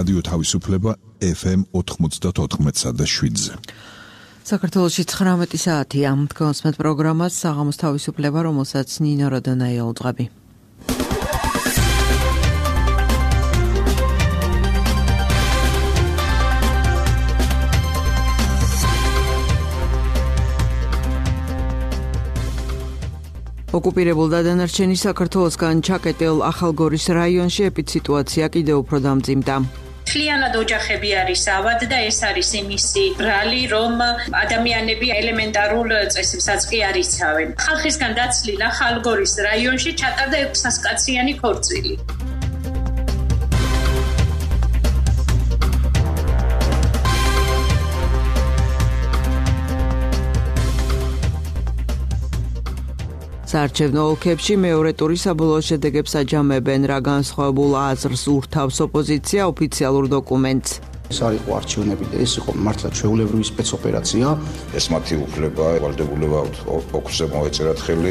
რადიო თავისუფლება FM 94.7-ზე. საქართველოში 19 საათია. მდგომსმეთ პროგრამას საღამოს თავისუფლება, რომელსაც ნინო როდონაია უძღვები. ოკუპირებულ და დანარჩენი საქართველოსგან ჩაკეტილ ახალგორის რაიონში ეპიდსიტუაცია კიდევ უფრო დამძიმდა. მთლიანად ოჯახები არის ავად და ეს არის იმისი ბრალი, რომ ადამიანები ელემენტარულ წესებსაც კი არ იცავენ. ხალხისგან დაცლილ ახალგორის რაიონში ჩატარდა 600-კაციანი ქორწილი. საარჩევნო ოლქებში მეორე ტურის საბოლოო შედეგებს აჯამებენ, რა განსხვავებულ აზრს ურთავს ოპოზიცია ოფიციალურ დოკუმენტს. ეს არ იყო არჩევნები და ეს იყო მართლა ჩვეულებრივი სპეცოპერაცია. ეს მათი უფლება, ვალდებულება ოქროზე მოეწერათ ხელი.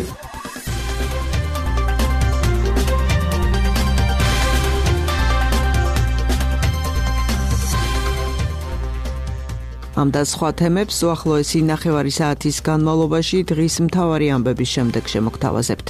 ამ და სხვა თემებს უახლოესი ნახევარი საათის განმავლობაში დღის მთავარი ამბების შემდეგ შემოგთავაზებთ.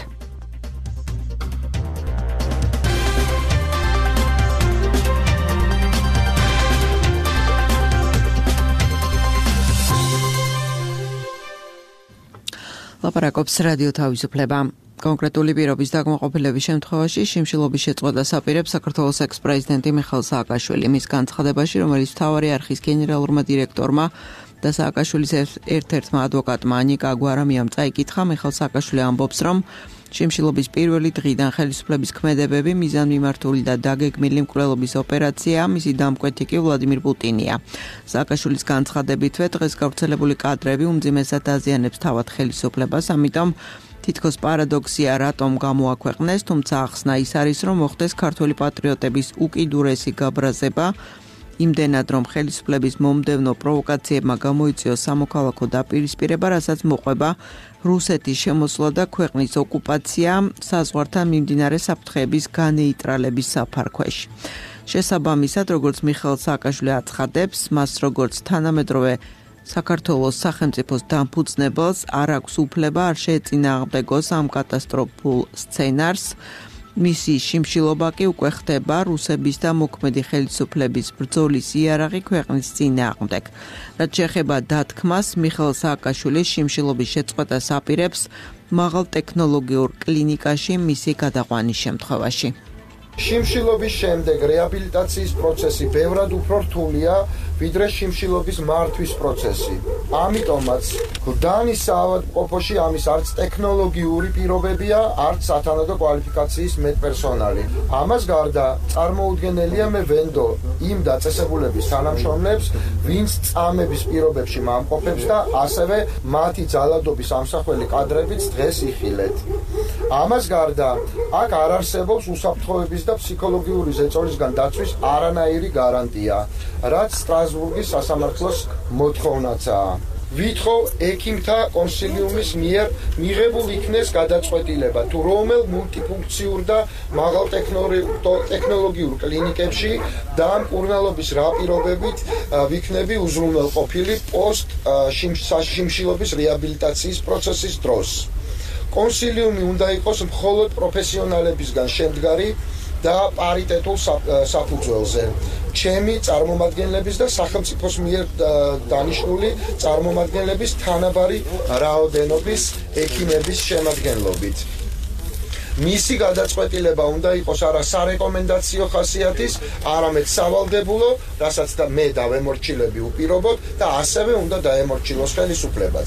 ლაპარაკობს რადიო თავისუფლება. კონკრეტული პირობის დაკმაყოფილების შემთხვევაში შიმშილობის შეწყვეტას აპირებს საქართველოს ექს-პრეზიდენტი მიხეილ სააკაშვილი. მის განცხადებაში, რომელიც მთავარი არხის გენერალურმა დირექტორმა და სააკაშვილის ერთ-ერთმა ადვოკატმა ანიკა გვარამიამ წაიკითხა, მიხეილ სააკაშვილი ამბობს, რომ შიმშილობის პირველი დღიდან ხელისუფლების ქმედებები მიზანმიმართული და დაგეგმილი მკვლელობის ოპერაციაა, მისი დამკვეთი კი ვლადიმირ პუტინია. სააკაშვილის განცხადებითვე დღეს გავრცელებული კადრები უმძიმესად აზიანებს თავად ხელისუფლებას, ამიტომ თითქოს პარადოქსია, რატომ გამოაქვეყნეს, თუმცა ახსნა ის არის, რომ მოხდეს ქართველი პატრიოტების უკიდურესი გაბრაზება, იმდენად, რომ ხელისუფლების მომდევნო პროვოკაციებმა გამოიწვიოს სამოქალაქო დაპირისპირება, რასაც მოყვება რუსეთის შემოსვლა და ქვეყნის ოკუპაცია საზღვართან მიმდინარე საფრთხეების განეიტრალების საფარქვეშ. შესაბამისად, როგორც მიხეილ სააკაშვილი აცხადებს, მას როგორც თანამედროვე საქართველოს სახელმწიფოს დამფუძნებელს არ აქვს უფლება არ შეეწინააღმდეგოს ამ კატასტროფულ სცენარს. მისი შიმშილობა კი უკვე ხდება რუსების და მოქმედი ხელისუფლების ბრძოლის იარაღი ქვეყნის წინააღმდეგ. რაც შეეხება დათქმას, მიხეილ სააკაშვილის შიმშილობის შეწყვეტას აპირებს მაღალ ტექნოლოგიურ კლინიკაში მისი გადაყვანის შემთხვევაში. შიმშილობის შემდეგ რეაბილიტაციის პროცესი ბევრად უფრო რთულია, ვიდრე შიმშილობის მართვის პროცესი. ამიტომაც გდანის საავადმყოფოში ამის არც ტექნოლოგიური პირობებია, არც სათანადო კვალიფიკაციის медპერსონალი. ამას გარდა წარმოუდგენელია მე ვენდო იმ დაწესებულების თანამშრომლებს, ვინც წამების პირობებში მამყოფებს და ასევე მათი ძალადობის ამსახველი კადრებიც დღეს იხილეთ. ამას გარდა აქ არ არსებობს უსაფრთხოების და ფსიქოლოგიური ზეწოლისგან დაცვის არანაირი გარანტია, რაც სტრასბურგის სასამართლოს მოთხოვნაცაა. ვითხოვ ექიმთა კონსილიუმის მიერ მიღებულ იქნეს გადაწყვეტილება, თუ რომელ მულტიფუნქციურ და მაღალ ტექნოლოგიურ კლინიკებში და მკურნალობის რა პირობებით ვიქნები უზრუნველყოფილი პოსტ შიმშილობის რეაბილიტაციის პროცესის დროს. კონსილიუმი უნდა იყოს მხოლოდ პროფესიონალებისგან შემდგარი და პარიტეტულ საფუძველზე. ჩემი წარმომადგენლების და სახელმწიფოს მიერ დანიშნული წარმომადგენლების თანაბარი რაოდენობის ექიმების შემადგენლობით. მისი გადაწყვეტილება უნდა იყოს არა სარეკომენდაციო ხასიათის, არამედ სავალდებულო, რასაც და მე დავემორჩილები უპირობოდ და ასევე უნდა დაემორჩილოს ხელისუფლებაც.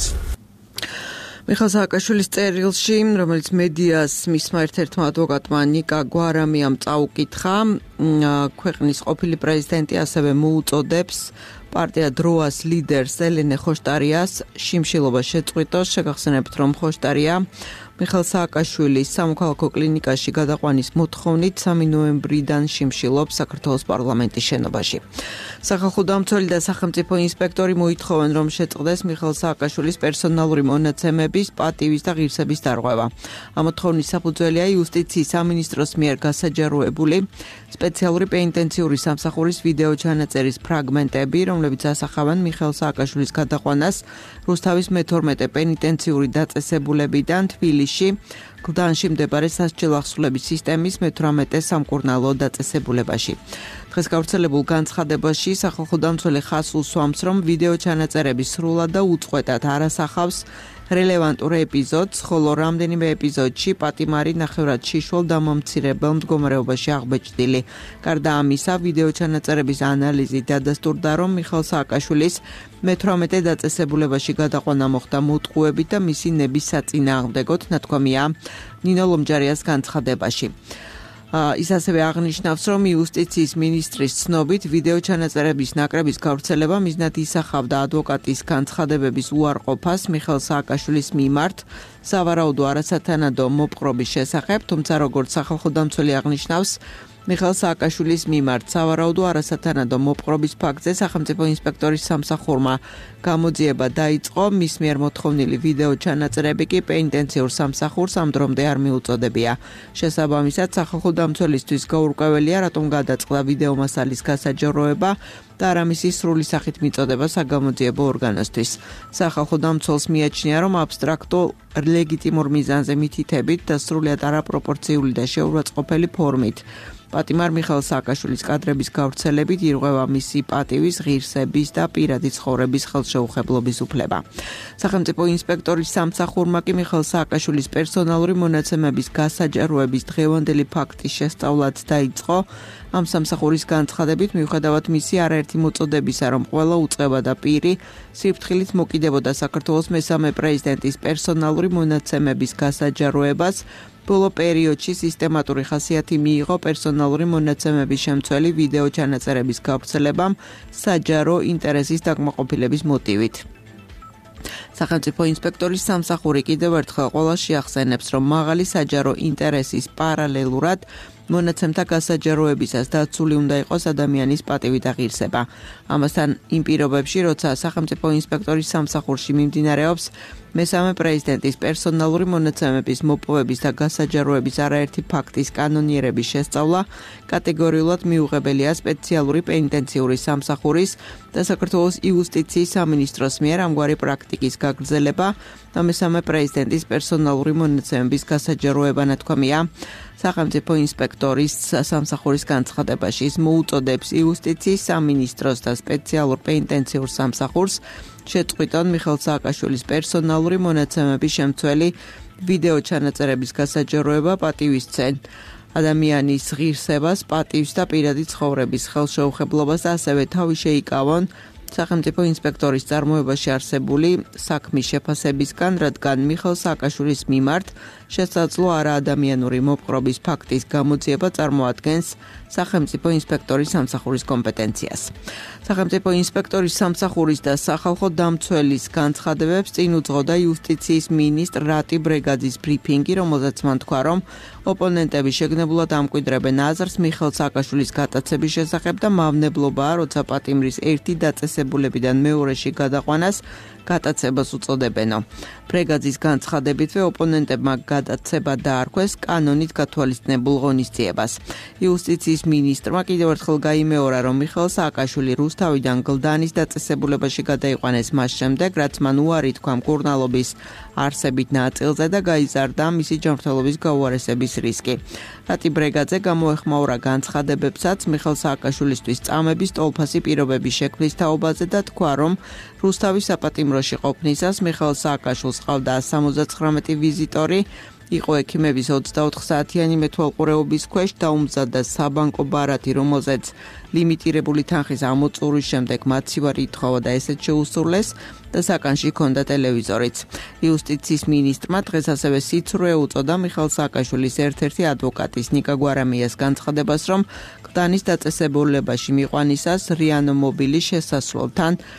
მიხეილ სააკაშვილის წერილში, რომელიც მედიას მისმა ერთ-ერთმა ადვოკატმა ნიკა გვარამიამ წაუკითხა, ქვეყნის ყოფილი პრეზიდენტი ასევე მოუწოდებს პარტია დროას ლიდერს ელენე ხოშტარიას შიმშილობა შეწყვიტოს. შეგახსენებთ, რომ ხოშტარია მიხეილ სააკაშვილის სამოქალაქო კლინიკაში გადაყვანის მოთხოვნით 3 ნოემბრიდან შიმშილობს საქართველოს პარლამენტის შენობაში. სახალხო დამცველი და სახელმწიფო ინსპექტორი მოითხოვენ, რომ შეწყდეს მიხეილ სააკაშვილის პერსონალური მონაცემების, პატივის და ღირსების დარღვევა. ამ მოთხოვნის საფუძველია იუსტიციის სამინისტროს მიერ გასაჯაროებული სპეციალური პენიტენციური სამსახურის ვიდეო ჩანაწერის ფრაგმენტები, რომლებიც ასახავენ მიხეილ სააკაშვილის გადაყვანას რუსთავის მე-12 პენიტენციური დაწესებულებიდან თბილისში, გლდანში მდებარე სასჯელ ახსულების სისტემის მე-18 სამკურნალო დაწესებულებაში. დღეს გავრცელებულ განცხადებაში სახალხო დამცველი ხაზს უსვამს, რომ ვიდეო ჩანაწერები სრულად და უწყვეტად არ ასახავს რელევანტურ ეპიზოდს, ხოლო რამდენიმე ეპიზოდში პატიმარი ნახევრად შიშველ დამამცირებელ მდგომარეობაში აღბეჭდილი. გარდა ამისა, ვიდეო ჩანაწერების ანალიზით დადასტურდა, რომ მიხეილ სააკაშვილის მე-18 დაწესებულებაში გადაყვანა მოხდა მოტყუებით და მისი ნების საწინააღმდეგოდ, ნათქვამია ნინო ლომჯარიას განცხადებაში. ის ასევე აღნიშნავს, რომ იუსტიციის მინისტრის ცნობით ვიდეო ჩანაწერების ნაკრების გავრცელება მიზნად ისახავდა ადვოკატის განცხადებების უარყოფას მიხეილ სააკაშვილის მიმართ სავარაუდო არასათანადო მოპყრობის შესახებ, თუმცა როგორც სახალხო დამცველი აღნიშნავს, მიხეილ სააკაშვილის მიმართ სავარაუდო არასათანადო მოპყრობის ფაქტზე სახელმწიფო ინსპექტორის სამსახურმა გამოძიება დაიწყო, მის მიერ მოთხოვნილი ვიდეო ჩანაწერები კი პენიტენციურ სამსახურს ამ დრომდე არ მიუწოდებია. შესაბამისად, სახალხო დამცველისთვის გაურკვეველია, რატომ გადაწყდა ვიდეო მასალის გასაჯაროება და არა მისი სრული სახით მიწოდება საგამოძიებო ორგანოსთვის. სახალხო დამცველს მიაჩნია, რომ აბსტრაქტულ ლეგიტიმურ მიზანზე მითითებით და სრულიად არაპროპორციული და შეურაცხყოფელი ფორმით პატიმარ მიხეილ სააკაშვილის კადრების გავრცელებით ირღვევა მისი პატივის, ღირსების და პირადი ცხოვრების ხელშეუხებლობის უფლება. სახელმწიფო ინსპექტორის სამსახურმა კი მიხეილ სააკაშვილის პერსონალური მონაცემების გასაჯაროების დღევანდელი ფაქტის შესწავლაც დაიწყო. ამ სამსახურის განცხადებით, მიუხედავად მისი არაერთი მოწოდებისა, რომ ყველა უწყება და პირი სიფრთხილით მოკიდებოდა საქართველოს მესამე პრეზიდენტის პერსონალური მონაცემების გასაჯაროებას, ბოლო პერიოდში სისტემატური ხასიათი მიიღო პერსონალური მონაცემების შემცველი ვიდეო ჩანაწერების გავრცელებამ საჯარო ინტერესის დაკმაყოფილების მოტივით. სახელმწიფო ინსპექტორის სამსახური კიდევ ერთხელ ყველას შეახსენებს, რომ მაღალი საჯარო ინტერესის პარალელურად მონაცემთა გასაჯაროებისას დაცული უნდა იყოს ადამიანის პატივი და ღირსება. ამასთან იმ პირობებში, როცა სახელმწიფო ინსპექტორის სამსახურში მიმდინარეობს მესამე პრეზიდენტის პერსონალური მონაცემების მოპოვების და გასაჯაროების არაერთი ფაქტის კანონიერების შესწავლა, კატეგორიულად მიუღებელია სპეციალური პენიტენციური სამსახურის და საქართველოს იუსტიციის სამინისტროს მიერ ამგვარი პრაქტიკის გაგრძელება და მესამე პრეზიდენტის პერსონალური მონაცემების გასაჯაროება, ნათქვამია სახელმწიფო ინსპექტორის სამსახურის განცხადებაში. ის მოუწოდებს იუსტიციის სამინისტროს და სპეციალურ პენიტენციურ სამსახურს შეწყვიტონ მიხეილ სააკაშვილის პერსონალური მონაცემების შემცველი ვიდეო ჩანაწერების გასაჯაროება, პატივისცენ ადამიანის ღირსებას, პატივს და პირადი ცხოვრების ხელშეუხებლობას, ასევე თავი შეიკავონ სახელმწიფო ინსპექტორის წარმოებაში არსებული საქმის შეფასებისგან, რადგან მიხეილ სააკაშვილის მიმართ შესაძლო არაადამიანური მოპყრობის ფაქტის გამოძიება წარმოადგენს სახელმწიფო ინსპექტორის სამსახურის კომპეტენციას. სახელმწიფო ინსპექტორის სამსახურის და სახალხო დამცველის განცხადებებს წინ უძღოდა იუსტიციის მინისტრ რატი ბრეგაძის ბრიფინგი, რომელზეც მან თქვა, რომ ოპონენტები შეგნებულად ამკვიდრებენ აზრს მიხეილ სააკაშვილის გატაცების შესახებ და მავნებლობაა, როცა პატიმრის ერთი დაწესებულებიდან მეორეში გადაყვანას გატაცებას უწოდებენო. ბრეგაძის განცხადებითვე ოპონენტებმა გადაცება დაარქვეს კანონით გათვალისწინებულ ღონისძიებას. იუსტიციის მინისტრმა კიდევ ერთხელ გაიმეორა, რომ მიხეილ სააკაშვილი რუსთავიდან გლდანის დაწესებულებაში გადაიყვანეს მას შემდეგ, რაც მან უარი თქვა მკურნალობის არსებით ნაწილზე და გაიზარდა მისი ჯანმრთელობის გაუარესების რისკი. რატი ბრეგაძე გამოეხმაურა განცხადებებსაც მიხეილ სააკაშვილისთვის წამების ტოლფასი პირობების შექმნის თაობაზე და თქვა, რომ რუსთავის საპატიმროში ყოფნისას მიხეილ სააკაშვილს ყავდა 179 ვიზიტორი, იყო ექიმების 24 საათიანი მეთვალყურეობის ქვეშ, დაუმზადდა საბანკო ბარათი, რომელზეც ლიმიტირებული თანხის ამოწურვის შემდეგ მაცივარი ითხოვა და ესეც შეუსრულეს და საკანში ჰქონდა ტელევიზორიც. იუსტიციის მინისტრმა დღეს ასევე სიცრუე უწოდა მიხეილ სააკაშვილის ერთ-ერთი ადვოკატის ნიკა გვარამიას განცხადებას, რომ გლდანის დაწესებულებაში მიყვანისას რიანო მობილის შესასვლელთან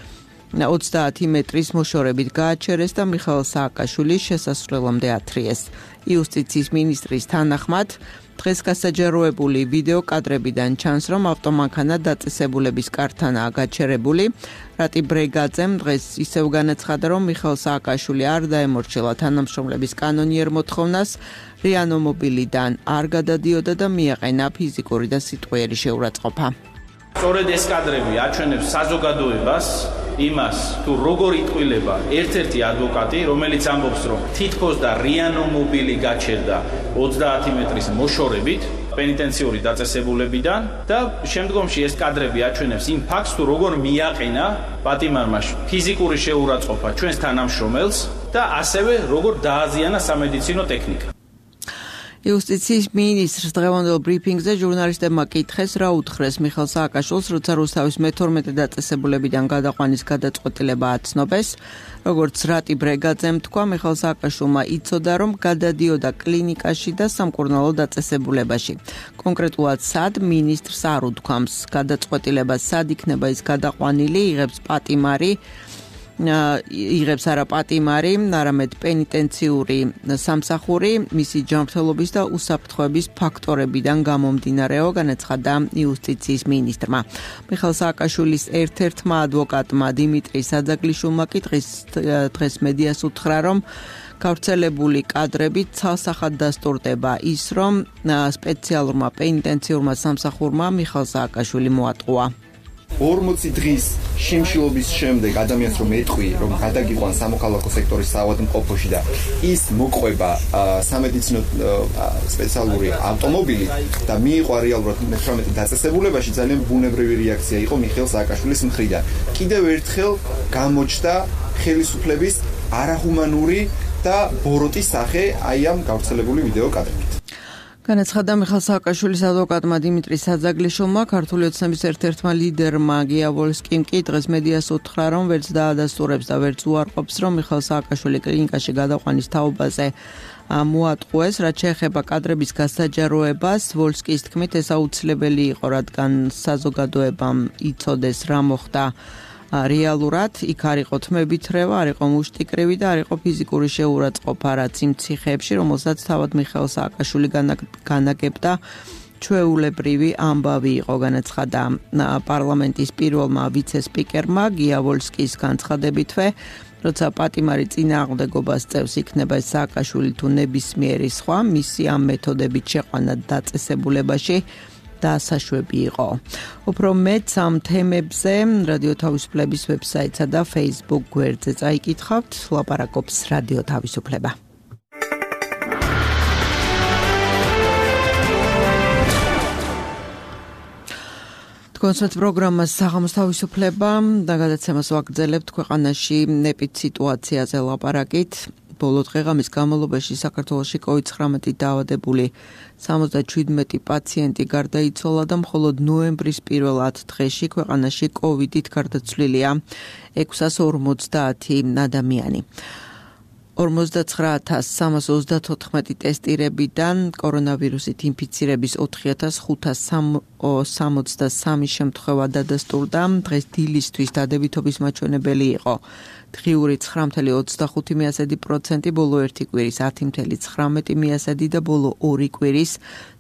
30 მეტრის მოშორებით გააჩერეს და მიხაილ სააკაშვილის შესასვლელამდე ათრიეს. იუსტიციის მინისტრის თანახმად დღეს გასაჯაროებული ვიდეო კადრებიდან ჩანს, რომ ავტომანქანა დაწესებულების კარტანაა გაჩერებული. რატი ბრეგაძემ დღეს ისევ განაცხადა, რომ მიხაილ სააკაშვილი არ დაემორჩილა თანამშრომლების კანონიერ მოთხოვნას, რიანო მობილიდან არ გადადიოდა და მიაყენა ფიზიკური და სიტყვიერი შეურაცხყოფა. სწორედ ეს კადრები აჩვენებს საზოგადოებას იმას, თუ როგორ იტყვილება ერთ-ერთი ადვოკატი, რომელიც ამბობს, რომ თითქოს და რიანო მობილი გაჩერდა 30 მეტრის მოშორებით პენიტენციური დაწესებულებიდან და შემდგომში ეს კადრები აჩვენებს იმ ფაქტს, თუ როგორ მიაყენა პატიმარმა ფიზიკური შეურაცხყოფა ჩვენს თანამშრომელს და ასევე როგორ დააზიანა სამედიცინო ტექნიკა. იუსტიციის მინისტრს დღევანდელ ბრიფინგზე ჟურნალისტებმა კითხეს, რა უთხრეს მიხაილ სააკაშვილს, როცა რუსთავის მე-12 დაწესებულებიდან გადაყვანის გადაწყვეტილება აცნობეს. როგორც რატი ბრეგაძემ თქვა, მიხაილ სააკაშვილმა იცოდა, რომ გადადიოდა კლინიკაში და სამკურნალო დაწესებულებაში. კონკრეტულად სად მინისტრს არ უთქვამს. გადაწყვეტილება სად იქნება ის გადაყვანილი, იღებს არა პატიმარი, არამედ პენიტენციური სამსახური, მისი ჯანმრთელობის და უსაფრთხოების ფაქტორებიდან გამომდინარეო, განაცხადა იუსტიციის მინისტრმა. მიხაილ სააკაშვილის ერთ-ერთმა ადვოკატმა დიმიტრი საძაგლიშვილმა კი დღეს მედიას უთხრა, რომ გავრცელებული კადრებით ცალსახად დასტურდება ის, რომ სპეციალურმა პენიტენციურმა სამსახურმა მიხაილ სააკაშვილი მოატყუა. 40 დღის შიმშილობის შემდეგ ადამიანს რომ ეტყვი, რომ გადაგიყვან სამოქალაქო სექტორის საავადმყოფოში და ის მოყვება სამედიცინო სპეციალური ავტომობილი და მიიყვა რეალურად მე-18 დაწესებულებაში, ძალიან ბუნებრივი რეაქცია იყო მიხეილ სააკაშვილის მხრიდან. კიდევ ერთხელ გამოჩნდა ხელისუფლების არაჰუმანური და ბოროტის სახე აი ამ გავრცელებული ვიდეო კადრებით. განაცხადა მიხაილ სააკაშვილის ადვოკატმა დიმიტრი საძაგლიშვილმა, ქართული ოცნების ერთ-ერთმა ლიდერმა გია ვოლსკიმ კი დღეს მედიას უთხრა, რომ ვერც დაადასტურებს და ვერც უარყოფს, რომ მიხაილ სააკაშვილი კლინიკაში გადაყვანის თაობაზე მოატყუეს. რაც შეეხება კადრების გასაჯაროებას, ვოლსკის თქმით, ეს აუცილებელი იყო, რადგან საზოგადოებამ იცოდეს, რა მოხდა რეალურად. იქ არ იყო თმებითრევა, არ იყო მუშტიკრივი და არ იყო ფიზიკური შეურაცხყოფა, რაც იმ ციხეებში, რომელსაც თავად მიხაილ სააკაშვილი განაგებდა, ჩვეულებრივი ამბავი იყო, განაცხადა პარლამენტის პირველმა ვიცე-სპიკერმა გია ვოლსკის განცხადებითვე. როცა პატიმარი წინააღმდეგობას წევს იქნება სააკაშვილი თუ ნებისმიერი სხვა, მისი ამ მეთოდებით შეყვანა დაწესებულებაში დასაშვები იყო. უფრო მეტ ამ თემებზე რადიო თავისუფლების ვებსაიტსა და Facebook გვერდზე წაიკითხავთ, ლაპარაკობს რადიო თავისუფლება. კონცერტ პროგრამას საღამოს თავისუფლება და გადაცემას ვაგრძელებთ ქვეყანაში ნეპით სიტუაციაზე ლაპარაკით. ბოლო დღეღამის განმავლობაში საქართველოში COVID-19 დაავადებული 77 პაციენტი გარდაიცვალა და მხოლოდ ნოემბრის პირველ 10 დღეში ქვეყანაში COVID-ით გარდაცვლილია 650 ადამიანი. 49334 ტესტირებიდან კორონავირუსით ინფიცირების 4563 შემთხვევა დადასტურდა. დღეს დილისთვის დადებითობის მაჩვენებელი იყო დღიური 9.25%, ბოლო ერთი კვირის 10.19% და ბოლო ორი კვირის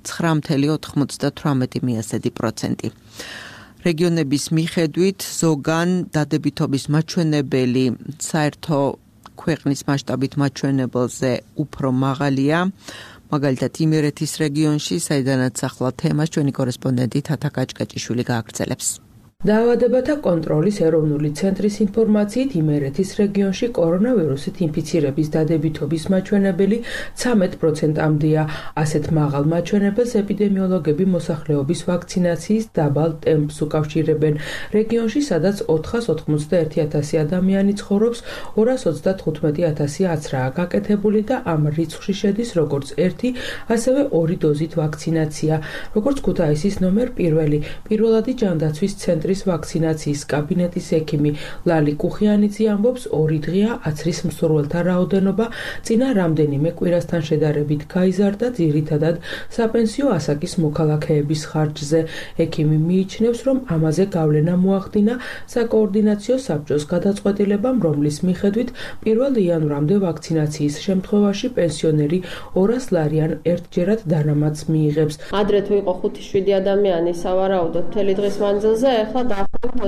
9.98%. რეგიონების მიხედვით ზოგან დადებითობის მაჩვენებელი საერთო ქვეყნის მასშტაბით მაჩვენებელზე უფრო მაღალია, მაგალითად იმერეთის რეგიონში, საიდანაც ახლა თემას ჩვენი კორესპონდენტი თათა კაჭკაჭიშვილი გააგრძელებს. დაავადებათა კონტროლის ეროვნული ცენტრის ინფორმაციით იმერეთის რეგიონში კორონავირუსით ინფიცირების დადებითობის მაჩვენებელი 13%-მდეა. ასეთ მაღალ მაჩვენებელს ეპიდემიოლოგები მოსახლეობის ვაქცინაციის დაბალ ტემპს უკავშირებენ. რეგიონში, სადაც 491,000 ადამიანი ცხოვრობს, 235,000 აცრაა გაკეთებული და ამ რიცხვში შედის როგორც ერთი, ასევე ორი დოზით ვაქცინაცია. როგორც ქუთაისის ნომერ პირველი, პირველადი ჯანდაცვის ცენტრი ცენტრის ვაქცინაციის კაბინეტის ექიმი ლალი კუხიანიძე ამბობს, 2 დღეა აცრის მსურველთა რაოდენობა წინა რამდენიმე კვირასთან შედარებით გაიზარდა, ძირითადად საპენსიო ასაკის მოქალაქეების ხარჯზე. ექიმი მიიჩნევს, რომ ამაზე გავლენა მოახდინა საკოორდინაციო საბჭოს გადაწყვეტილებამ, რომლის მიხედვით 1 იანვრამდე ვაქცინაციის შემთხვევაში პენსიონერი 200 ლარიან ერთჯერად დანამატს მიიღებს. ადრე თუ იყო 5-7 ადამიანი სავარაუდოდ მთელი დღის მანძილზე, ახლა დაახლოებით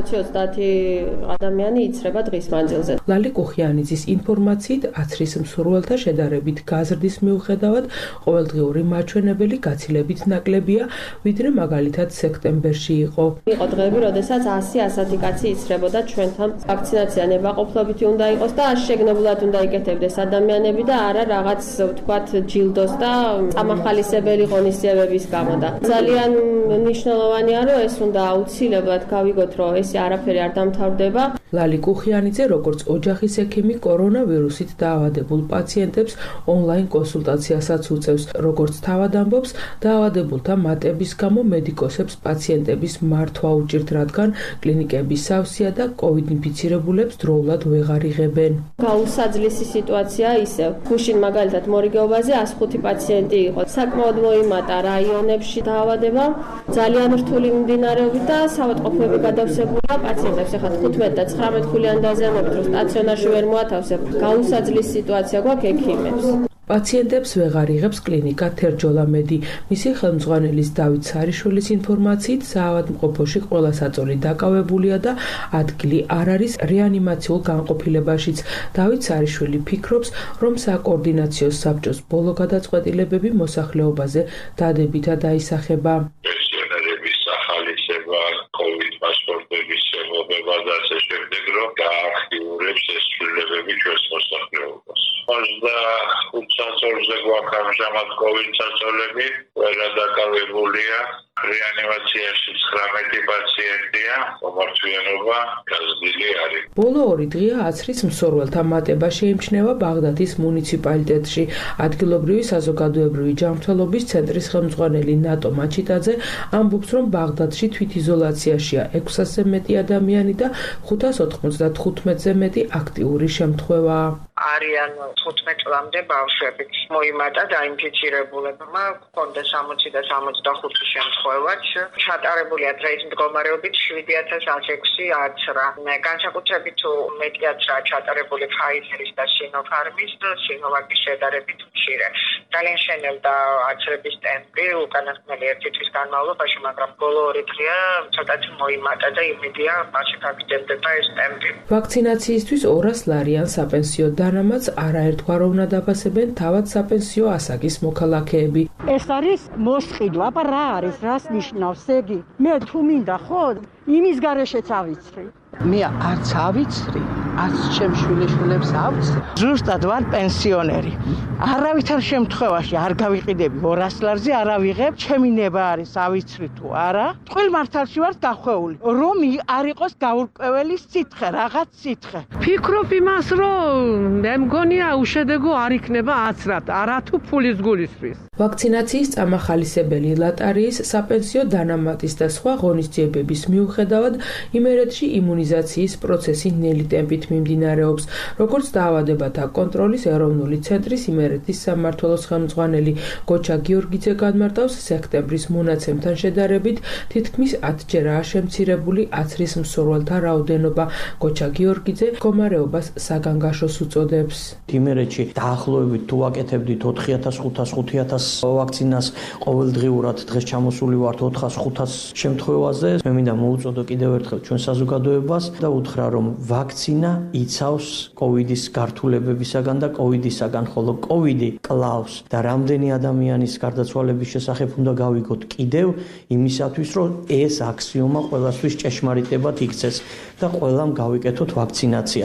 20-30 ადამიანი იცრება დღის მანძილზე. ლალი კუხიანიძის ინფორმაციით, აცრის მსურველთა შედარებით გაზრდის მიუხედავად, ყოველდღიური მაჩვენებელი გაცილებით ნაკლებია, ვიდრე მაგალითად სექტემბერში იყო. იყო დღეები, როდესაც 100-110 კაცი იცრებოდა ჩვენთან. ვაქცინაცია ნებაყოფლობითი უნდა იყოს და შეგნებულად უნდა იკეთებდეს ადამიანები და არა რაღაც ვთქვათ ჯილდოს და წამახალისებელი ღონისძიებების გამო და ძალიან მნიშვნელოვანია, რომ ეს უნდა აუცილებლად გავიგოთ, რომ ეს არაფერი არ დამთავრდება. ლალი კუხიანიძე, როგორც ოჯახის ექიმი, კორონავირუსით დაავადებულ პაციენტებს ონლაინ კონსულტაციასაც უწევს. როგორც თავად ამბობს, დაავადებულთა მატების გამო მედიკოსებს პაციენტების მართვა უჭირთ, რადგან კლინიკები სავსეა და COVID ინფიცირებულებს დროულად ვეღარ იღებენ. გაუსაძლისი სიტუაცია ისევ. გუშინ მაგალითად მორიგეობაზე 105 პაციენტი იყო. საკმაოდ მოიმატა რაიონებში დაავადება, ძალიან რთული მიმდინარეობით და საავადმყოფოები გადავსებულა პაციენტებს. ახლა 15 და 19 ქულიან დაზიანებით, რომ სტაციონარში ვერ მოათავსებ. გაუსაძლისი სიტუაცია გვაქვს ექიმებს. პაციენტებს ვეღარ იღებს კლინიკა თერჯოლამედი. მისი ხელმძღვანელის დავით სარიშვილის ინფორმაციით, საავადმყოფოში ყველა საწოლი დაკავებულია და ადგილი არ არის რეანიმაციულ განყოფილებაშიც. დავით სარიშვილი ფიქრობს, რომ საკოორდინაციო საბჭოს ბოლო გადაწყვეტილებები მოსახლეობაზე დადებითად აისახება. პენსიონერების სახალისება, COVID პასპორტების შემოღება და ასე შემდეგ, რომ გააქტიურებს ეს ცვლილებები ჩვენს მოსახლეობას. 25 საწოლზე გვაქვს ამჟამად COVID საწოლები, ყველა დაკავებულია. რეანიმაციაში 19 პაციენტია, მომართვიანობა გაზრდილი არის. ბოლო 2 დღეა აცრის მსურველთა მატება შეიმჩნევა ბაღდადის მუნიციპალიტეტში. ადგილობრივი საზოგადოებრივი ჯანმრთელობის ცენტრის ხელმძღვანელი ნატო მაჩიტაძე ამბობს, რომ ბაღდადში თვითიზოლაციაშია 600-ზე მეტი ადამიანი და 595-ზე მეტი აქტიური შემთხვევაა. არიან 15-მდე ბავშვები. მოიმატა დაინფიცირებულებმა, ჰქონდა 60 და 65 შემთხვევაც. ჩატარებულია დღეს მდგომარეობით 7106 აცრა. განსაკუთრებით მეტი აცრაა ჩატარებული Pfizer-ის და Sinopharm-ის და Sinovac-ის შედარებით მცირე. ძალიან შენელდა აცრების ტემპი უკანასკნელი 1 თვის განმავლობაში, მაგრამ ბოლო 2 დღეა ცოტათი მოიმატა და იმედია მასში გაგრძელდება ეს ტემპი. ვაქცინაციისთვის 200 ლარიან საპენსიო დანამატს არაერთგვარ უნდა დაფასებენ თავად საპენსიო ასაკის მოქალაქეები. ეს არის მოსყიდვა, აბა რა არის, რას ნიშნავს ეგი? მე თუ მინდა ხო, იმის გარეშეც ავიცრი. მე არც ავიცრი, არც ჩემ შვილიშვილებს ავიცრი. ზუსტად ვარ პენსიონერი. არავითარ შემთხვევაში არ გავიყიდები 200 ლარზე, არ ავიღებ. ჩემი ნება არის ავიცრი თუ არა. თქვილ მართალში ვარ დახვეული, რომ არ იყოს გაურკვეველი სითხე, რაღაც სითხე. ფიქრობ იმას, რომ მე მგონია უშედეგო არ იქნება აცრად, არათუ ფულის გულისთვის. ვაქცინაციის წამახალისებელი ლატარიის, საპენსიო დანამატის და სხვა ღონისძიებების მიუხედავად, იმერეთში იმუნიზაციის პროცესი ნელი ტემპით მიმდინარეობს. როგორც დაავადებათა კონტროლის ეროვნული ცენტრის იმერეთის სამმართველოს ხელმძღვანელი გოჩა გიორგიძე განმარტავს, სექტემბრის მონაცემთან შედარებით თითქმის 10-ჯერაა შემცირებული აცრის მსურველთა რაოდენობა. გოჩა გიორგიძე მდგომარეობას საგანგაშოს უწოდებს. იმერეთში დაახლოებით თუ ვაკეთებდით 4500-5000 ვაქცინას ყოველდღიურად, დღეს ჩამოსული ვართ 400-500 შემთხვევაზე. მე მინდა მოუწოდო კიდევ ერთხელ ჩვენ საზოგადოებას და უთხრა, რომ ვაქცინა იცავს COVID-ის გართულებებისაგან და COVID-ისაგან, ხოლო COVID-ი კლავს და რამდენი ადამიანის გარდაცვალების შესახებ უნდა გავიგოთ კიდევ იმისათვის, რომ ეს აქსიომა ყველასთვის ჭეშმარიტებად იქცეს და ყველამ გავიკეთოთ ვაქცინაცია.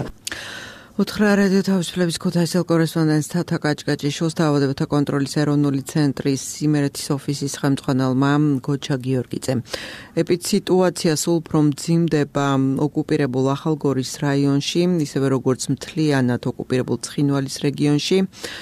უთხრა რადიო თავისუფლების ქუთაისელ კორესპონდენტს თათა კაჭკაჭიშვილს დაავადებათა კონტროლის ეროვნული ცენტრის იმერეთის ოფისის ხელმძღვანელმა გოჩა გიორგიძემ. ეპიდსიტუაცია სულ უფრო მძიმდება ოკუპირებულ ახალგორის რაიონში, ისევე როგორც მთლიანად ოკუპირებულ ცხინვალის რეგიონში.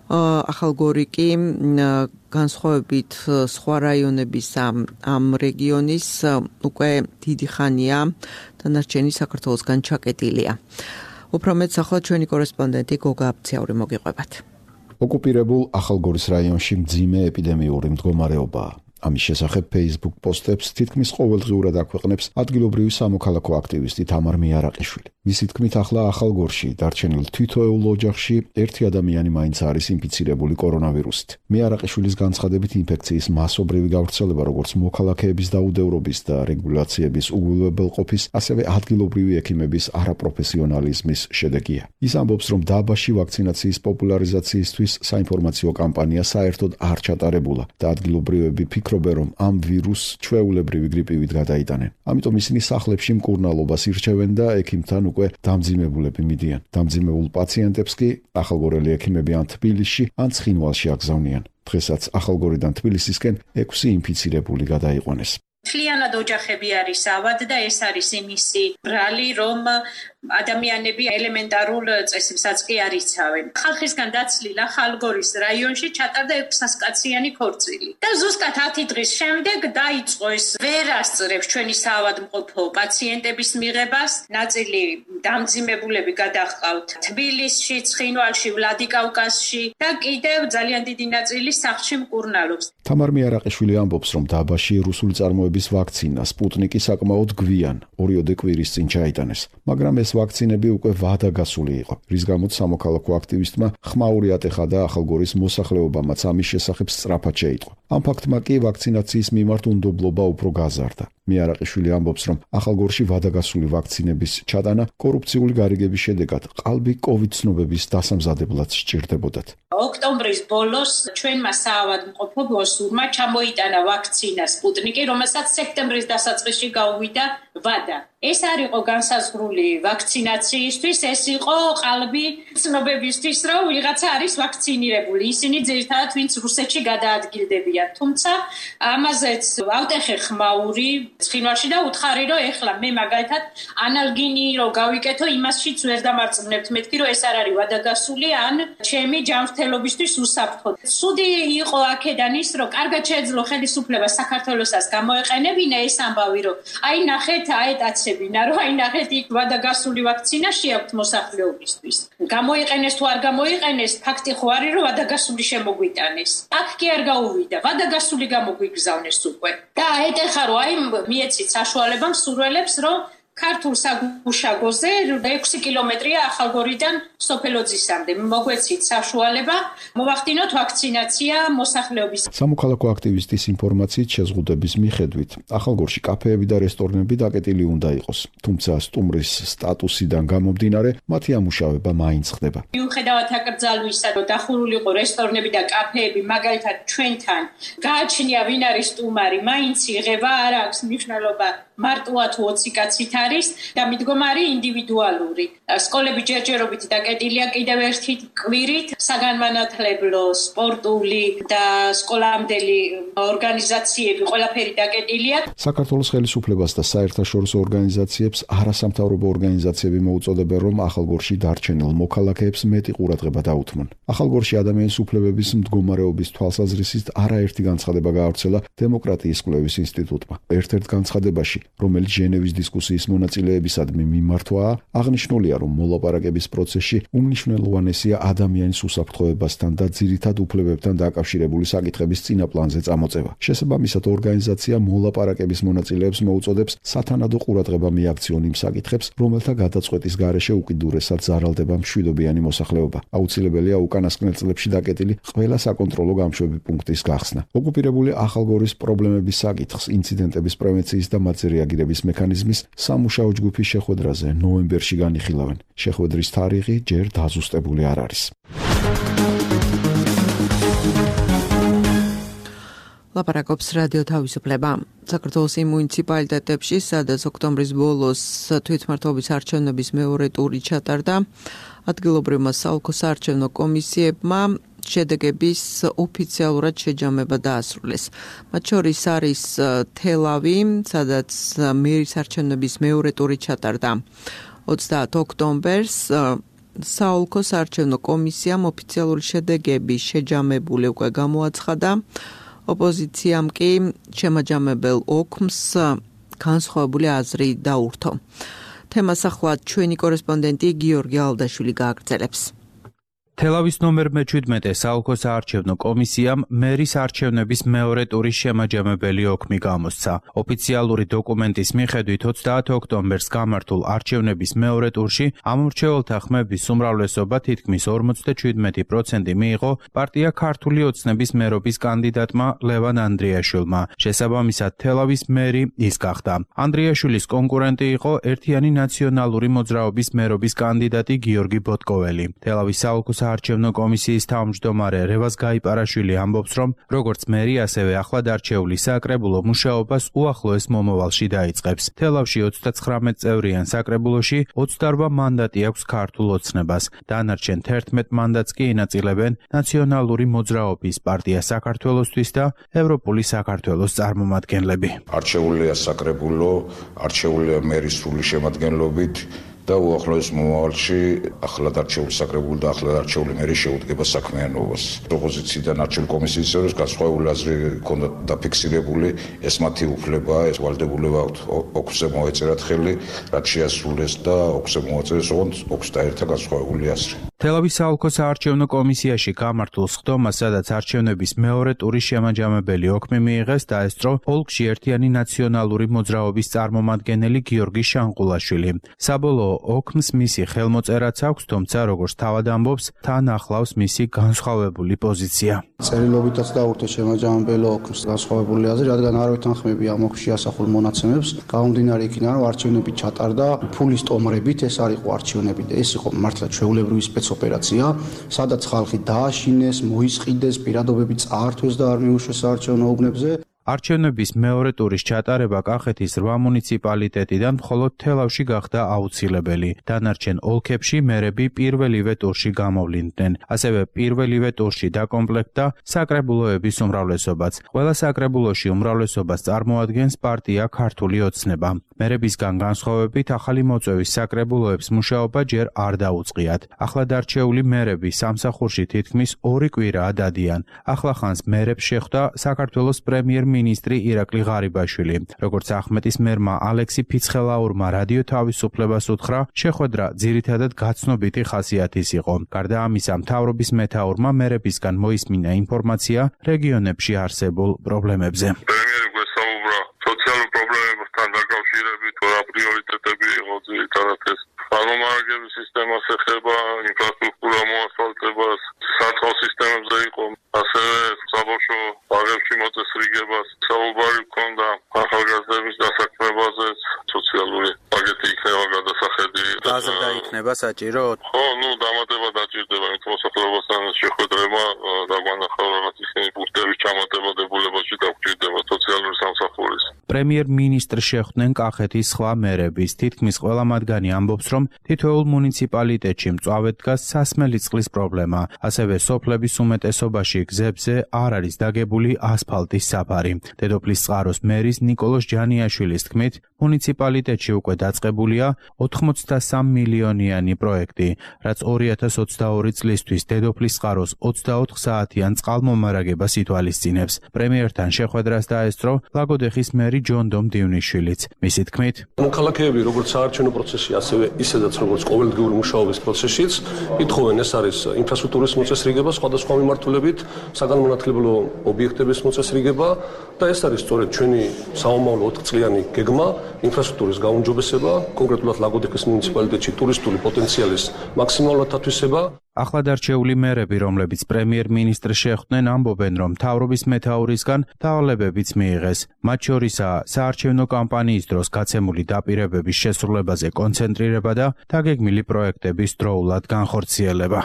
ახალგორი კი განსხვავებით სხვა რაიონების ამ რეგიონის უკვე დიდი ხანია დანარჩენი საქართველოსგან ჩაკეტილია. უფრო მეტს ახლა ჩვენი კორესპონდენტი გოგა აბციური მოგიყვებათ. ოკუპირებულ ახალგორის რაიონში მძიმე ეპიდემიური მდგომარეობაა. ამის შესახებ Facebook პოსტებს თითქმის ყოველდღიურად აქვეყნებს ადგილობრივი სამოქალაქო აქტივისტი თამარ მიარაყიშვილი. მისი თქმით, ახლა ახალგორში დარჩენილ თითოეულ ოჯახში ერთი ადამიანი მაინც არის ინფიცირებული კორონავირუსით. მიარაყიშვილის განცხადებით, ინფექციის მასობრივი გავრცელება როგორც მოქალაქეების დაუდევრობის და რეგულაციების უგულებელყოფის, ასევე ადგილობრივი ექიმების არაპროფესიონალიზმის შედეგია. ის ამბობს, რომ დაბაში ვაქცინაციის პოპულარიზაციისთვის საინფორმაციო კამპანია საერთოდ არ ჩატარებულა და ადგილობრივები ფიქრობენ, რომ ამ ვირუსს ჩვეულებრივი გრიპივით გადაიტანენ. ამიტომ ისინი სახლებში მკურნალობას ირჩევენ და ექიმთან უკვე დამძიმებულები მიდიან. დამძიმებულ პაციენტებს კი ახალგორელი ექიმები ან თბილისში, ან ცხინვალში აგზავნიან. დღესაც ახალგორიდან თბილისისკენ 6 ინფიცირებული გადაიყვანეს. მთლიანად ოჯახები არის ავად და ეს არის იმისი ბრალი, რომ ადამიანები ელემენტარულ წესებსაც კი არ იცავენ. ხალხისგან დაცლილ ახალგორის რაიონში ჩატარდა 600-კაციანი ქორწილი. და ზუსტად 10 დღის შემდეგ დაიწყო ეს ვერ ასწრებს ჩვენი საავადმყოფო პაციენტების მიღებას. ნაწილი დამძიმებულები გადაჰყავთ თბილისში, ცხინვალში, ვლადიკავკაზში და კიდევ ძალიან დიდი ნაწილი სახლში მკურნალობს. თამარ მიარაყიშვილი ამბობს, რომ დაბაში რუსული წარმოების ვაქცინა სპუტნიკი საკმაოდ გვიან 2 კვირის წინ ჩაიტანეს, მაგრამ ეს ვაქცინები უკვე ვადაგასული იყო, რის გამოც სამოქალაქო აქტივისტმა ხმაური ატეხა და ახალგორის მოსახლეობამაც ამის შესახებ სწრაფად შეიტყო. ამ ფაქტმა კი ვაქცინაციის მიმართ უნდობლობა უფრო გაზარდა. მიარაყიშვილი ამბობს, რომ ახალგორში ვადაგასული ვაქცინების ჩატანა კორუფციული გარიგების შედეგად ყალბი COVID ცნობების დასამზადებლად სჭირდებოდათ. ოქტომბრის ბოლოს ჩვენმა საავადმყოფო ბოსურმა ჩამოიტანა ვაქცინა სპუტნიკი, რომელსაც სექტემბრის დასაწყისში გაუვიდა ვადა. ეს არ იყო განსაზღვრული ვაქცინაციისთვის, ეს იყო ყალბი ცნობებისთვის, რომ ვიღაცა არის ვაქცინირებული. ისინი ძირითადად ვინც რუსეთში გადაადგილდებიან. თუმცა ამაზეც ავტეხე ხმაური ცხინვალში და უთხარი, რომ ეხლა მე მაგალითად ანალგინი რო გავიკეთო, იმასშიც ვერ დამარწმუნებთ მეთქი, რომ ეს არ არის ვადაგასული ან ჩემი ჯანმრთელობისთვის უსაფრთხო. სუდი იყო აქედან ის, რომ კარგად შეეძლო ხელისუფლება საქართველოსაც გამოეყენებინა ეს ამბავი, რომ აი ნახეთ აეტაცებინა, რომ აი ნახეთ იქ ვადაგასული ვაქცინა შეაქვთ მოსახლეობისთვის. გამოიყენეს თუ არ გამოიყენეს, ფაქტი ხო არის, რომ ვადაგასული შემოგვიტანეს. აქ კი არ გაუვიდა, ვადაგასული გამოგვიგზავნეს უკვე. და ეტეხა რომ აი მიეცით საშუალება მსურველებს, რომ ქართულ საგუშაგოზე 6 კილომეტრია ახალგორიდან სოფელოძისამდე. მოგვეცით საშუალება მოვახდინოთ ვაქცინაცია მოსახლეობის. სამოქალაქო აქტივისტის ინფორმაციით შეზღუდების მიხედვით, ახალგორში კაფეები და რესტორნები დაკეტილი უნდა იყოს. თუმცა სტუმრის სტატუსიდან გამომდინარე, მათი ამუშავება მაინც ხდება. მიუხედავად აკრძალვისა, რომ დახურული იყო რესტორნები და კაფეები, მაგალითად ჩვენთან გააჩნია ვინ არის სტუმარი, მაინც იღება, არ აქვს მნიშვნელობა მარტოა თუ 20 კაცით არის და მიდგომარი ინდივიდუალური. სკოლები ჯერჯერობით დაკეტილია კიდევ ერთი კვირით, საგანმანათლებლო, სპორტული და სკოლამდელი ორგანიზაციები ყველაფერი დაკეტილია. საქართველოს ხელისუფლებას და საერთაშორისო ორგანიზაციებს არასამთავრობო ორგანიზაციები მოუწოდებენ, რომ ახალგორში დარჩენილ მოქალაქეებს მეტი ყურადღება დაუთმონ. ახალგორში ადამიანის უფლებების მდგომარეობის თვალსაზრისით არაერთი განცხადება გაავრცელა დემოკრატიის კვლევის ინსტიტუტმა. ერთ-ერთ განცხადებაში, რომელიც ჟენევის დისკუსიის მონაწილეებისადმი მიმართვაა, აღნიშნულია, რომ მოლაპარაკების პროცესში უმნიშვნელოვანესია ადამიანის უსაფრთხოებასთან და ძირითად უფლებებთან დაკავშირებული საკითხების წინაპლანზე წამოწევა. შესაბამისად, ორგანიზაცია მოლაპარაკების მონაწილეებს მოუწოდებს სათანადო ყურადღება მიაქციონ იმ საკითხებს, რომელთა გადაწყვეტის გარეშე უკიდურესად ზარალდება მშვიდობიანი მოსახლეობა. აუცილებელია უკანასკნელ წლებში დაკეტილი ყველა საკონტროლო გამშვები პუნქტის გახსნა. ოკუპირებული ახალგორის პრობლემების საკითხს, ინციდენტების პრევენციის და მათზე რეაგირების მექანიზმის სამუშაო ჯგუფის შეხვედრაზე ნოემბერში განიხილავენ. შეხვედრის თარიღი ჯერ დაზუსტებული არ არის. ლაპარაკობს რადიო თავისუფლება. საქართველოს იმ მუნიციპალიტეტებში, სადაც ოქტომბრის ბოლოს თვითმმართველობის არჩევნების მეორე ტური ჩატარდა, ადგილობრივმა საოლქო საარჩევნო კომისიებმა შედეგების ოფიციალურად შეჯამება დაასრულეს. მათ შორის არის თელავი, სადაც მერის არჩევნების მეორე ტური ჩატარდა 30 ოქტომბერს. საოლქო საარჩევნო კომისიამ ოფიციალური შედეგები შეჯამებული უკვე გამოაცხადა. ოპოზიციამ კი შემაჯამებელ ოქმს განსხვავებული აზრი დაურთო. თემას ახლა ჩვენი კორესპონდენტი გიორგი ალდაშვილი გააგრძელებს. თელავის ნომერ 17 საოლქო საარჩევნო კომისიამ მერის არჩევნების მეორე ტურის შემაჯამებელი ოქმი გამოსცა. ოფიციალური დოკუმენტის მიხედვით 30 ოქტომბერს გამართულ არჩევნების მეორე ტურში ამორჩეველთა ხმების უმრავლესობა თითქმის 57% მიიღო პარტია ქართული ოცნების მერობის კანდიდატმა ლევან ანდრიაშვილმა. შესაბამისად თელავის მერი ის გახდა. ანდრიაშვილის კონკურენტი იყო ერთიანი ნაციონალური მოძრაობის მერობის კანდიდატი გიორგი ბოტკოველი. თელავის საოლქო საარჩევნო კომისიის თავმჯდომარე რევაზ გაიპარაშვილი ამბობს, რომ როგორც მერი, ასევე ახლად არჩეული საკრებულო მუშაობას უახლოეს მომავალში დაიწყებს. თელავში 39 წევრიან საკრებულოში 28 მანდატი აქვს ქართულ ოცნებას. დანარჩენ 11 მანდატს კი ინაწილებენ ნაციონალური მოძრაობის პარტია საქართველოსთვის და ევროპული საქართველოს წარმომადგენლები. არჩეულია საკრებულო, არჩეულია მერის სრული შემადგენლობით და უახლოეს მომავალში ახლად არჩეული საკრებულო და ახლად არჩეული მერი შეუდგება საქმიანობას. ოპოზიციიდან არჩეულ კომისიის წევრებს განსხვავებული აზრი ჰქონდა დაფიქსირებული, ეს მათი უფლებაა, ეს ვალდებულება აქვთ ოქროზე მოეწერათ ხელი, რაც შეასრულეს და ოქროზე მოაწერეს, ოღონდ ოქროს დაერთა განსხვავებული აზრი. თელავის საოლქო საარჩევნო კომისიაში გამართულ სხდომას, სადაც არჩევნების მეორე ტურის შემაჯამებელი ოქმი მიიღეს, დაესწრო ოლქში ერთიანი ნაციონალური მოძრაობის წარმომადგენელი გიორგი შანყულაშვილი. საბოლოო ოქმს მისი ხელმოწერაც აქვს, თუმცა როგორც თავად ამბობს, თან ახლავს მისი განსხვავებული პოზიცია. წერილობითაც დაურთო შემაჯამებელი ოქმს განსხვავებული აზრი, რადგან არ ვეთანხმები ამ ოქმში ასახულ მონაცემებს, გამომდინარე იქიდან, რომ არჩევნები ჩატარდა ფულის ტომრებით, ეს არ იყო არჩევნები და ეს იყო მართლა ჩვეულებრივი სპეცოპერაცია, სადაც ხალხი დააშინეს, მოისყიდეს, პირადობები წაართვეს და არ მიუშვეს საარჩევნო უბნებზე. არჩევნების მეორე ტურის ჩატარება კახეთის 8 მუნიციპალიტეტიდან მხოლოდ თელავში გახდა აუცილებელი. დანარჩენ ოლქებში მერები პირველივე ტურში გამოვლინდნენ. ასევე პირველივე ტურში დაკომპლექტდა საკრებულოების უმრავლესობაც. ყველა საკრებულოში უმრავლესობას წარმოადგენს პარტია ქართული ოცნება. მერებისგან განსხვავებით ახალი მოწვევის საკრებულოებს მუშაობა ჯერ არ დაუწყიათ. ახლად არჩეული მერები სამსახურში თითქმის 2 კვირაა დადიან. ახლახანს მერებს შეხვდა საქართველოს პრემიერ-მინისტრი ირაკლი ღარიბაშვილი. როგორც ახმეტის მერმა ალექსი ფიცხელაურმა რადიო თავისუფლებას უთხრა, შეხვედრა ძირითადად გაცნობიტი ხასიათის იყო. გარდა ამისა, მთავრობის მეთაურმა მერებისგან მოისმინა ინფორმაცია რეგიონებში არსებულ პრობლემებზე. პრიორიტეტები იყო ძირითადად ეს წარმომარაგების სისტემას ეხება, ინფრასტრუქტურა მოასფალტებას, საწყო სისტემებზე იყო, ასევე საბავშვო ბაღებში მოწესრიგებას, საუბარი ჰქონდა ახალგაზრდების დასაქმებაზე, სოციალური პაკეტი იქნება გადასახედი. გაზრდა იქნება საჭიროდ? ხო, დამატება დაჭირდება იმ მოსახლეობასთან შეხვედრება, დაგვანახავ რაღაც ისინი ბურთების ჩამატება დებულებაში დაგჭირდება სოციალური სამსახურის. პრემიერ-მინისტრს შეხვდნენ კახეთის სხვა მერების. თითქმის ყველა მათგანი ამბობს, რომ თითოეულ მუნიციპალიტეტში მწვავედ დგას სასმელი წყლის პრობლემა. ასევე სოფლების უმეტესობაში გზებზე არ არის დაგებული ასფალტის საფარი. დედოფლის წყაროს მერის ნიკოლოზ ჯანიაშვილის თქმით, მუნიციპალიტეტში უკვე დაწყებულია 83 მილიონიანი პროექტი, რაც 2022 წლისთვის დედოფლის წყაროს 24 საათიან წყალმომარაგებას ითვალისწინებს. პრემიერთან შეხვედრას დაესწრო ლაგოდეხის მერი ჯონდომ დივნიშვილიც. მისი თქმით, მოქალაქეები როგორც საარჩევნო პროცესში, ასევე ისედაც როგორც ყოველდღიური მუშაობის პროცესშიც ითხოვენ, ეს არის ინფრასტრუქტურის მოწესრიგება სხვადასხვა მიმართულებით, საგანმანათლებლო ობიექტების მოწესრიგება და ეს არის სწორედ ჩვენი საომავლო 4 წლიანი გეგმა, ინფრასტრუქტურის გაუმჯობესება, კონკრეტულად ლაგოდეხის მუნიციპალიტეტში ტურისტული პოტენციალის მაქსიმალურად ათვისება. ახლად არჩეული მერები, რომლებიც პრემიერ-მინისტრს შეხვდნენ, ამბობენ, რომ მთავრობის მეთაურისგან დავალებებიც მიიღეს. მათ შორისაა საარჩევნო კამპანიის დროს გაცემული დაპირებების შესრულებაზე კონცენტრირება და დაგეგმილი პროექტების დროულად განხორციელება.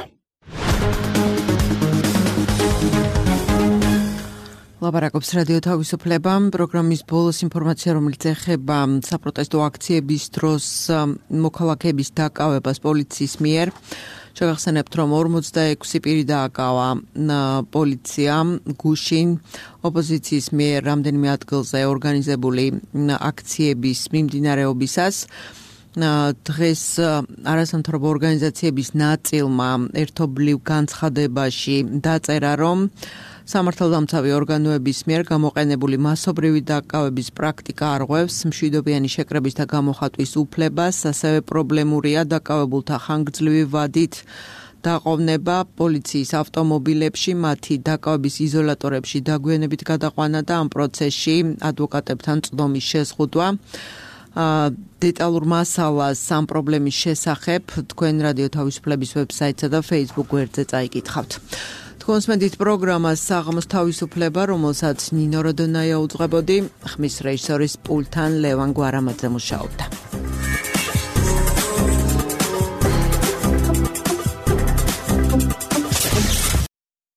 ლაპარაკობს რადიო თავისუფლება. პროგრამის ბოლოს ინფორმაცია, რომელიც ეხება საპროტესტო აქციების დროს მოქალაქეების დაკავებას პოლიციის მიერ. შეგახსენებთ, რომ 46 პირი დააკავა პოლიციამ გუშინ ოპოზიციის მიერ რამდენიმე ადგილზე ორგანიზებული აქციების მიმდინარეობისას. დღეს არასამთავრობო ორგანიზაციების ნაწილმა ერთობლივ განცხადებაში დაწერა, რომ სამართალდამცავი ორგანოების მიერ გამოყენებული მასობრივი დაკავების პრაქტიკა არღვევს მშვიდობიანი შეკრების და გამოხატვის უფლებას, ასევე პრობლემურია დაკავებულთა ხანგრძლივი ვადით დაყოვნება, პოლიციის ავტომობილებში, მათი დაკავების იზოლატორებში დაგვიანებით გადაყვანა და ამ პროცესში ადვოკატებთან წვდომის შეზღუდვა. დეტალურ მასალას ამ პრობლემის შესახებ თქვენ რადიო თავისუფლების ვებსაიტსა და Facebook გვერდზე წაიკითხავთ. კონსმედით პროგრამას საღამოს თავისუფლება, რომელსაც ნინო როდონაია უძღვებოდი, ხმის რეჟისორის პულთან ლევან გვარამაძე მუშაობდა.